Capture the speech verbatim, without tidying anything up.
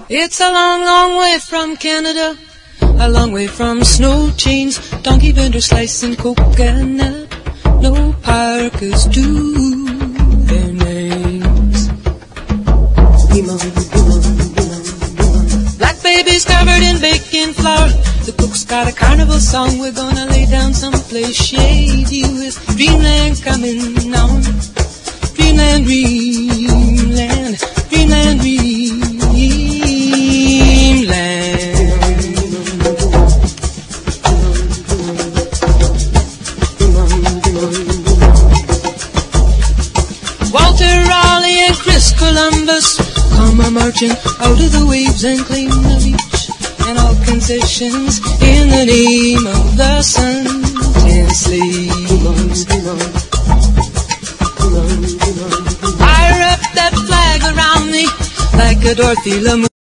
It's a long, long way from Canada, a long way from snow chains, donkey vendors slicing coconut. No parkers do their names. Black babies covered in baking flour. The cook's got a carnival song. We're gonna lay down someplace shady with dreamland coming on. Dreamland, dreamland, dreamland, dreamland. Walter Raleigh and Chris Columbus come a-marching out of the waves and claim the beach and all concessions in the name of the sun and slaves. I wrap that flag around me like a Dorothy Lamour.